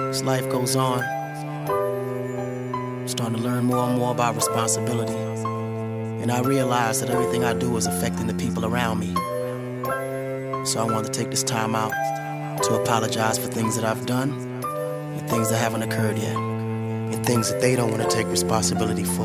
As life goes on, I'm starting to learn more and more about responsibility. And I realize that everything I do is affecting the people around me. So I want to take this time out to apologize for things that I've done and things that haven't occurred yet, and things that they don't want to take responsibility for.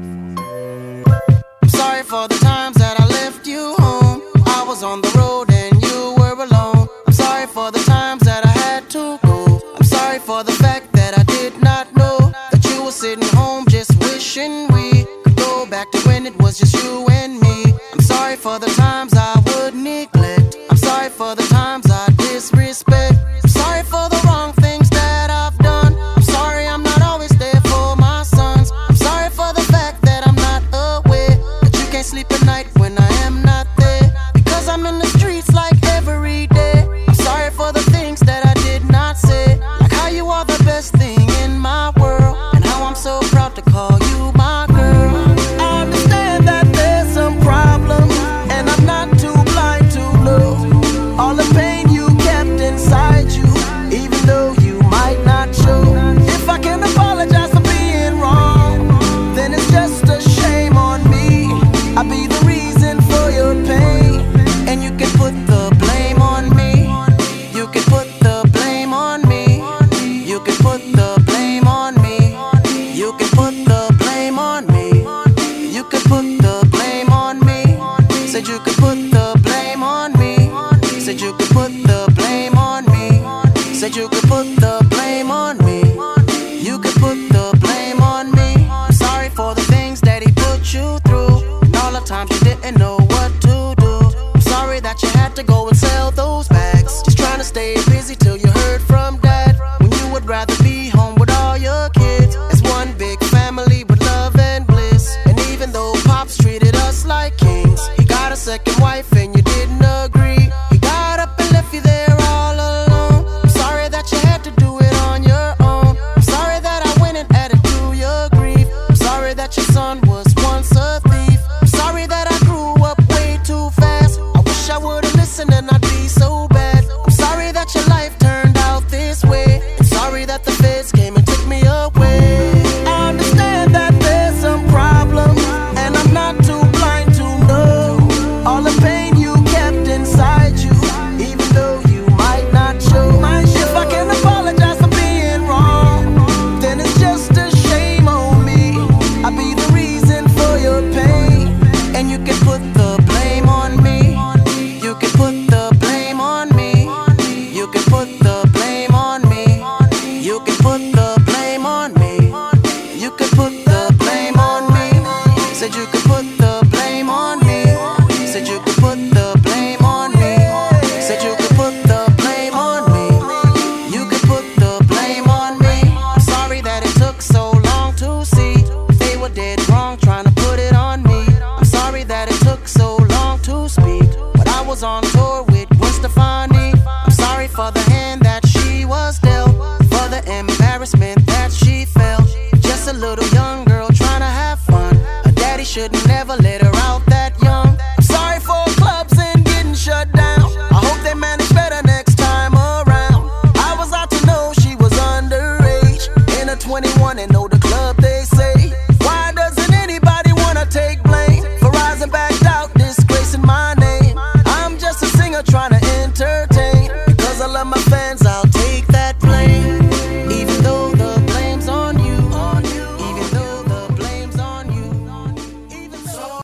I'm sorry for the times that I left you home. I was on the road and you were alone. I'm sorry for the times that I had to go. I'm sorry for the fact that I did not know that you were sitting home just wishing we could go back to when it was just you and me. I'm sorry for the times I would neglect. I'm sorry for the times I disrespect. I'm sorry for the wrong things that I've done. I'm sorry I'm not always there for my sons. I'm sorry for the fact that I'm not aware that you can't sleep at night when I am not there, because I'm in the streets like every day. I'm sorry for the things that I did not say, like how you are the best thing in my world, and how I'm so proud to call you my girl. I understand that there's some problems, and I'm not too blind to know all the pain you kept inside you, even though you might not show. If I can apologize for being wrong, then it's just a shame on me. I'll be the reason for your pain, and you can put the blame on me. You can put the blame on me. You can put the blame on me. You can put the blame on me. You can put the blame on me. Said you could put the blame on me. Said you could put the blame on me. Said you could put the